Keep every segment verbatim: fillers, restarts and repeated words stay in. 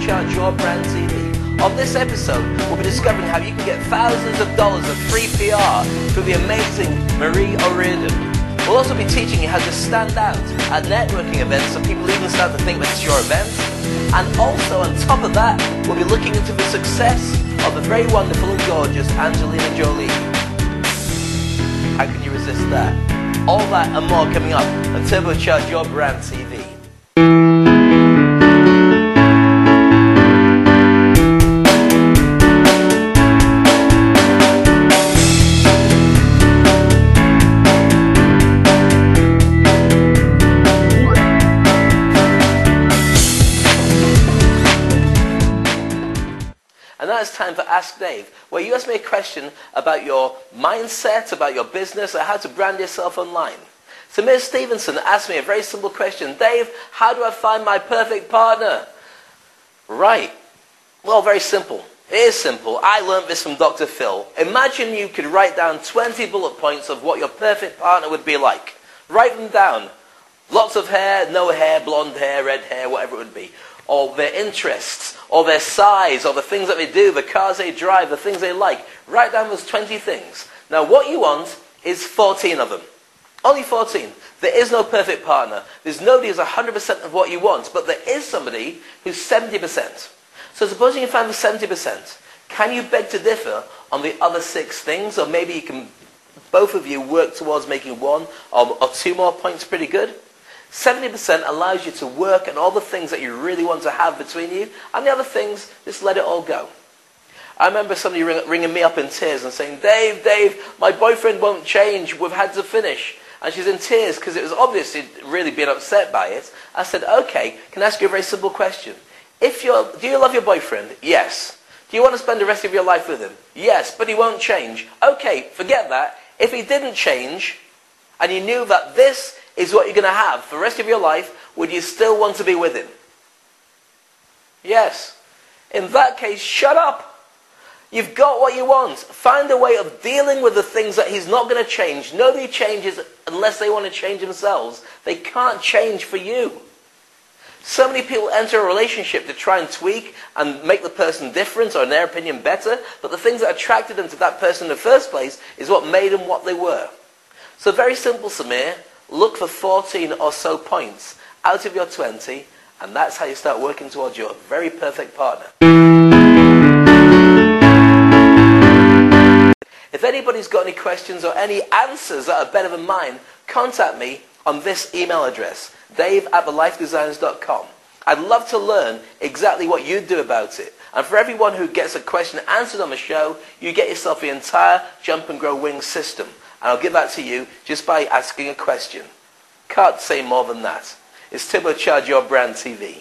Turbocharge Your Brand T V. On this episode, we'll be discovering how you can get thousands of dollars of free P R through the amazing Marie O'Riordan. We'll also be teaching you how to stand out at networking events so people even start to think that it's your event. And also, on top of that, we'll be looking into the success of the very wonderful and gorgeous Angelina Jolie. How can you resist that? All that and more coming up on Turbocharge Your Brand T V. And now it's time for Ask Dave, where you ask me a question about your mindset, about your business, or how to brand yourself online. Samir Stevenson asked me a very simple question. Dave, how do I find my perfect partner? Right. Well, very simple. It is simple. I learned this from Doctor Phil. Imagine you could write down twenty bullet points of what your perfect partner would be like. Write them down. Lots of hair, no hair, blonde hair, red hair, whatever it would be. Or their interests, or their size, or the things that they do, the cars they drive, the things they like. Write down those twenty things. Now what you want is fourteen of them. Only fourteen. There is no perfect partner. There's nobody who's one hundred percent of what you want, but there is somebody who's seventy percent. So supposing you found the seventy percent, can you beg to differ on the other six things? Or maybe you can, both of you work towards making one or, or two more points pretty good? seventy percent allows you to work on all the things that you really want to have between you, and the other things, just let it all go. I remember somebody ring, ringing me up in tears and saying, Dave, Dave, my boyfriend won't change, we've had to finish. And she's in tears because it was obvious she'd really been upset by it. I said, okay, can I ask you a very simple question? If you're, do you love your boyfriend? Yes. Do you want to spend the rest of your life with him? Yes, but he won't change. Okay, forget that. If he didn't change, and you knew that this is what you're going to have for the rest of your life, would you still want to be with him? Yes. In that case, shut up. You've got what you want. Find a way of dealing with the things that he's not going to change. Nobody changes unless they want to change themselves. They can't change for you. So many people enter a relationship to try and tweak and make the person different or in their opinion better, but the things that attracted them to that person in the first place is what made them what they were. So very simple, Samir. Look for fourteen or so points out of your twenty, and that's how you start working towards your very perfect partner. If anybody's got any questions or any answers that are better than mine, contact me on this email address, dave at the life designers dot com. I'd love to learn exactly what you do about it. And for everyone who gets a question answered on the show, you get yourself the entire Jump and Grow Wings system. And I'll give that to you just by asking a question. Can't say more than that. It's Turbocharge Your Brand T V.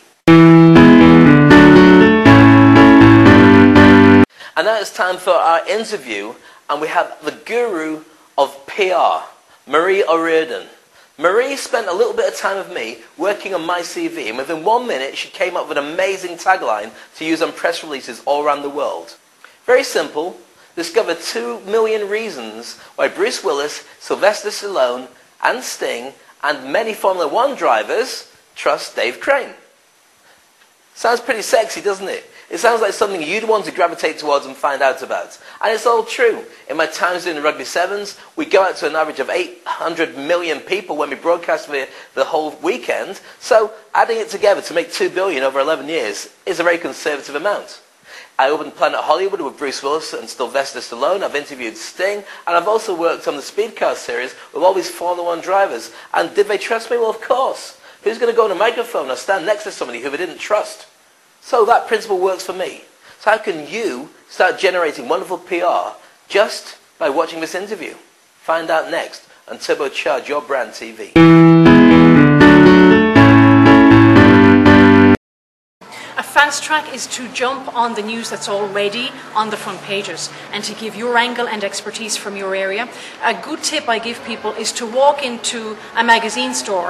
And now it's time for our interview, and we have the guru of P R, Marie O'Riordan. Marie spent a little bit of time with me working on my C V, and within one minute she came up with an amazing tagline to use on press releases all around the world. Very simple. Discover two million reasons why Bruce Willis, Sylvester Stallone, and Sting, and many Formula One drivers trust Dave Crane. Sounds pretty sexy, doesn't it? It sounds like something you'd want to gravitate towards and find out about. And it's all true. In my times doing the Rugby Sevens, we go out to an average of eight hundred million people when we broadcast for the whole weekend. So adding it together to make two billion over eleven years is a very conservative amount. I opened Planet Hollywood with Bruce Willis and Sylvester Stallone. I've interviewed Sting, and I've also worked on the Speed Car series with all these Formula One drivers. And did they trust me? Well, of course. Who's going to go on a microphone or stand next to somebody who they didn't trust? So that principle works for me. So how can you start generating wonderful P R just by watching this interview? Find out next on Turbocharge Your Brand T V. A fast track is to jump on the news that's already on the front pages and to give your angle and expertise from your area. A good tip I give people is to walk into a magazine store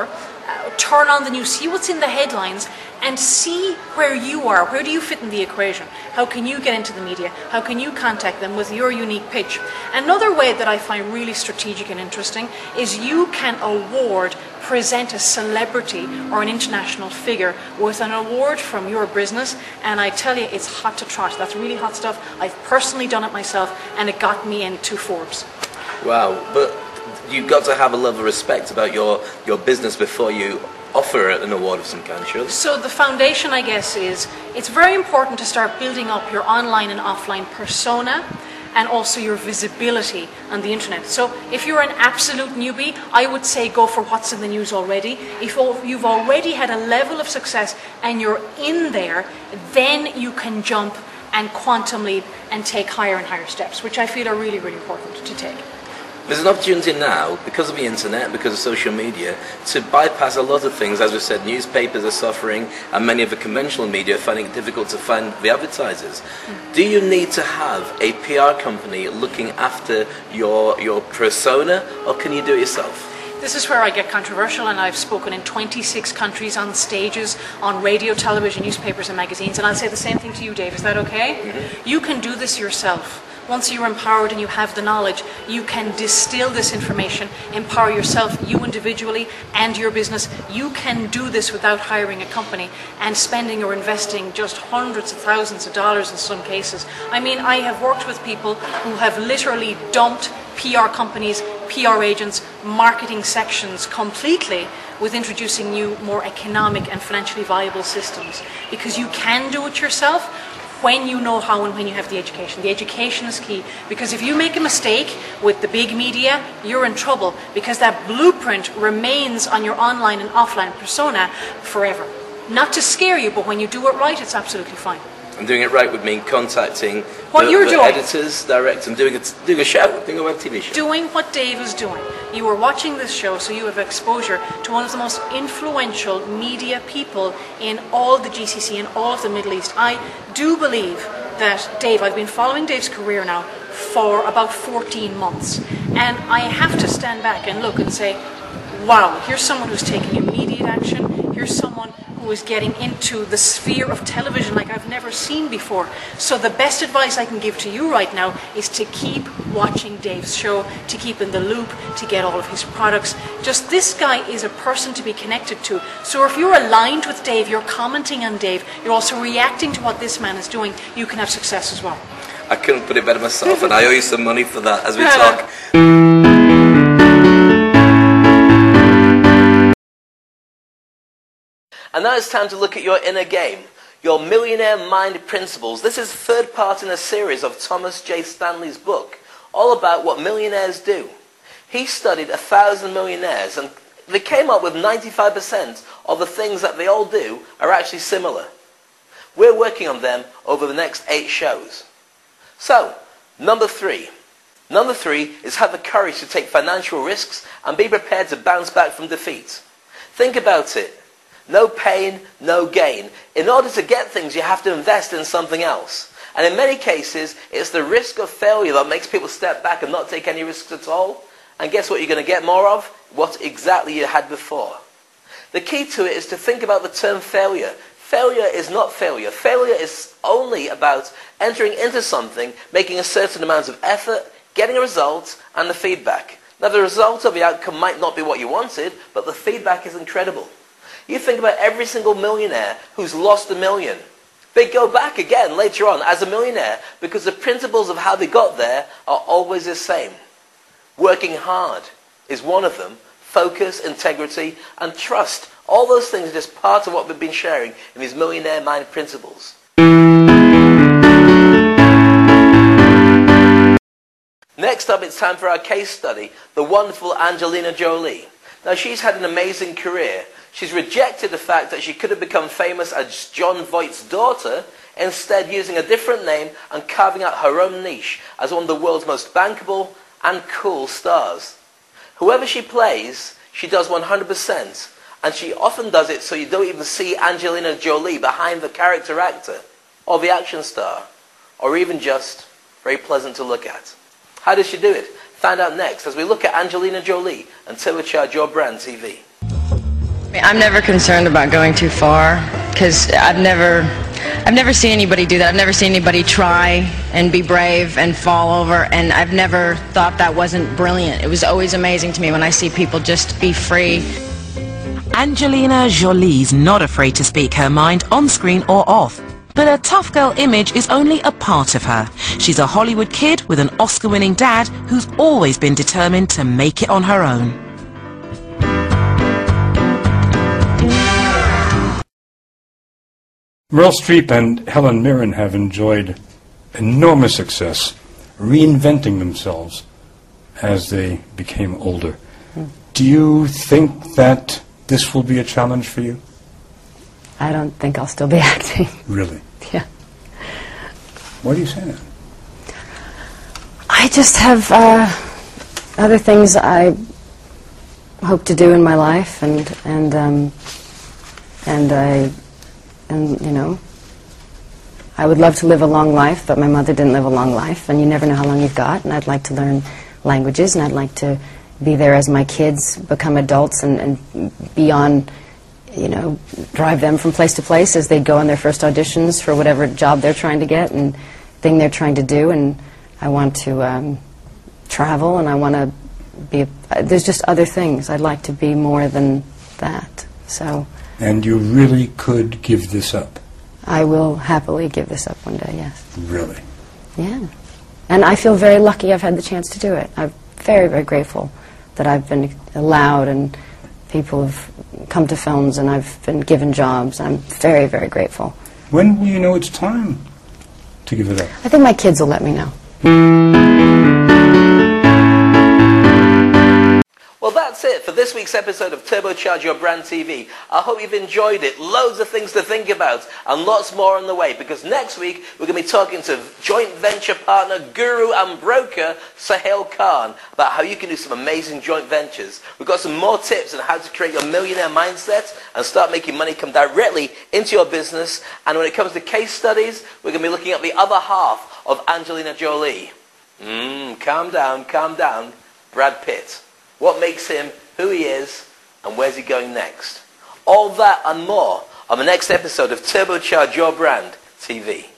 uh, turn on the news, see what's in the headlines, and see where you are. Where do you fit in the equation? How can you get into the media? How can you contact them with your unique pitch? Another way that I find really strategic and interesting is you can award, present a celebrity or an international figure with an award from your business, and I tell you, it's hot to trot. That's really hot stuff. I've personally done it myself, and it got me into Forbes. Wow, but you've got to have a level of respect about your, your business before you offer an award of some kind, surely? So the foundation, I guess, is it's very important to start building up your online and offline persona and also your visibility on the internet. So if you're an absolute newbie, I would say go for what's in the news already. If you've already had a level of success and you're in there, then you can jump and quantum leap and take higher and higher steps, which I feel are really, really important to take. There's an opportunity now, because of the internet, because of social media, to bypass a lot of things. As we said, newspapers are suffering, and many of the conventional media are finding it difficult to find the advertisers. Mm. Do you need to have a P R company looking after your, your persona, or can you do it yourself? This is where I get controversial, and I've spoken in twenty-six countries on stages, on radio, television, newspapers and magazines, and I'll say the same thing to you, Dave. Is that okay? Mm-hmm. You can do this yourself. Once you're empowered and you have the knowledge, you can distill this information, empower yourself, you individually, and your business. You can do this without hiring a company and spending or investing just hundreds of thousands of dollars in some cases. I mean, I have worked with people who have literally dumped P R companies, P R agents, marketing sections completely with introducing new, more economic and financially viable systems. Because you can do it yourself when you know how and when you have the education. The education is key, because if you make a mistake with the big media, you're in trouble, because that blueprint remains on your online and offline persona forever. Not to scare you, but when you do it right, it's absolutely fine. And doing it right would mean contacting what the, you're the doing. editors, direct, and doing a, doing a show, doing a web T V show. Doing what Dave is doing. You are watching this show, so you have exposure to one of the most influential media people in all the G C C and all of the Middle East. I do believe that Dave, I've been following Dave's career now for about fourteen months, and I have to stand back and look and say, wow, here's someone who's taking immediate action. Here's someone who is getting into the sphere of television like I've never seen before. So the best advice I can give to you right now is to keep watching Dave's show, to keep in the loop, to get all of his products. Just this guy is a person to be connected to. So if you're aligned with Dave, you're commenting on Dave, you're also reacting to what this man is doing, you can have success as well. I couldn't put it better myself, and I owe you some money for that as we talk. And now it's time to look at your inner game, your millionaire mind principles. This is the third part in a series of Thomas J. Stanley's book, all about what millionaires do. He studied a thousand millionaires, and they came up with ninety-five percent of the things that they all do are actually similar. We're working on them over the next eight shows. So, number three. Number three is have the courage to take financial risks and be prepared to bounce back from defeat. Think about it. No pain, no gain. In order to get things, you have to invest in something else. And in many cases, it's the risk of failure that makes people step back and not take any risks at all. And guess what you're going to get more of? What exactly you had before. The key to it is to think about the term failure. Failure is not failure. Failure is only about entering into something, making a certain amount of effort, getting a result, and the feedback. Now, the result of the outcome might not be what you wanted, but the feedback is incredible. You think about every single millionaire who's lost a million. They go back again later on as a millionaire because the principles of how they got there are always the same. Working hard is one of them. Focus, integrity, and trust. All those things are just part of what we've been sharing in these millionaire mind principles. Next up, it's time for our case study, the wonderful Angelina Jolie. Now, she's had an amazing career. She's rejected the fact that she could have become famous as Jon Voight's daughter, instead using a different name and carving out her own niche as one of the world's most bankable and cool stars. Whoever she plays, she does one hundred percent, and she often does it so you don't even see Angelina Jolie behind the character actor, or the action star, or even just very pleasant to look at. How does she do it? Find out next as we look at Angelina Jolie and turbocharge your brand T V. I'm never concerned about going too far because I've never, I've never seen anybody do that. I've never seen anybody try and be brave and fall over, and I've never thought that wasn't brilliant. It was always amazing to me when I see people just be free. Angelina Jolie's not afraid to speak her mind on screen or off. But a tough girl image is only a part of her. She's a Hollywood kid with an Oscar-winning dad who's always been determined to make it on her own. Meryl Streep and Helen Mirren have enjoyed enormous success, reinventing themselves as they became older. Mm. Do you think that this will be a challenge for you? I don't think I'll still be acting. Really? Yeah. Why do you say that? I just have uh, other things I hope to do in my life, and and um, and I and you know, I would love to live a long life, but my mother didn't live a long life, and you never know how long you've got. And I'd like to learn languages, and I'd like to be there as my kids become adults and, and be on. You know, drive them from place to place as they go on their first auditions for whatever job they're trying to get and thing they're trying to do. And I want to um, travel, and I want to be. A, uh, there's just other things I'd like to be more than that. So. And you really could give this up? I will happily give this up one day. Yes. Really? Yeah. And I feel very lucky I've had the chance to do it. I'm very, very grateful that I've been allowed, and people have come to films, and I've been given jobs. I'm very, very grateful. When will you know it's time to give it up? I think my kids will let me know. Well, that's it for this week's episode of Turbocharge Your Brand T V. I hope you've enjoyed it. Loads of things to think about, and lots more on the way, because next week we're going to be talking to joint venture partner, guru and broker Sahil Khan about how you can do some amazing joint ventures. We've got some more tips on how to create your millionaire mindset and start making money come directly into your business. And when it comes to case studies, we're going to be looking at the other half of Angelina Jolie. Mmm, calm down, calm down. Brad Pitt. What makes him who he is, and where's he going next? All that and more on the next episode of Turbocharge Your Brand T V.